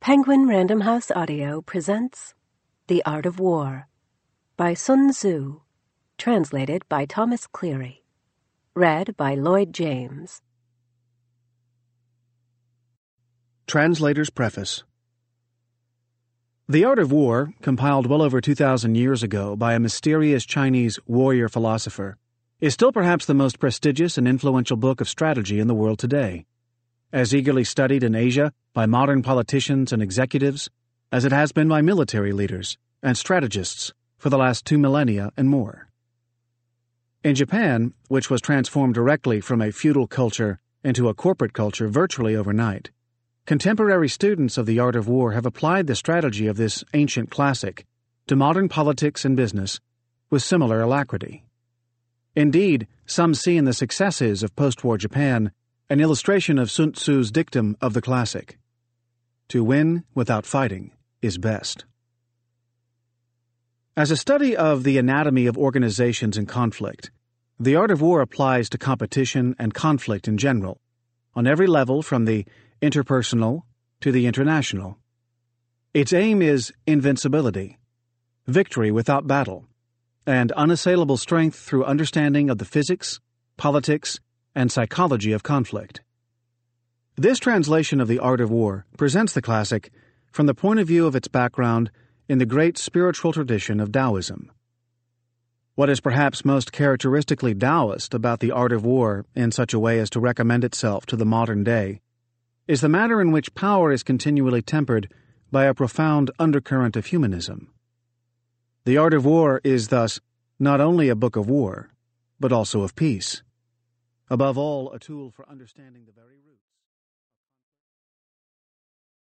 Penguin Random House Audio presents The Art of War by Sun Tzu, translated by Thomas Cleary. Read by Lloyd James. Translator's Preface. The Art of War, compiled well over 2,000 years ago by a mysterious Chinese warrior philosopher, is still perhaps the most prestigious and influential book of strategy in the world today. As eagerly studied in Asia by modern politicians and executives as it has been by military leaders and strategists for the last 2 millennia and more. In Japan, which was transformed directly from a feudal culture into a corporate culture virtually overnight, contemporary students of the art of war have applied the strategy of this ancient classic to modern politics and business with similar alacrity. Indeed, some see in the successes of post-war Japan an illustration of Sun Tzu's dictum of the classic: to win without fighting is best. As a study of the anatomy of organizations in conflict, the art of war applies to competition and conflict in general, on every level from the interpersonal to the international. Its aim is invincibility, victory without battle, and unassailable strength through understanding of the physics, politics, and psychology of conflict. This translation of the art of war presents the classic from the point of view of its background in the great spiritual tradition of Taoism. What is perhaps most characteristically Taoist about the art of war in such a way as to recommend itself to the modern day is the manner in which power is continually tempered by a profound undercurrent of humanism. The art of war is thus not only a book of war, but also of peace. Above all, a tool for understanding the very roots.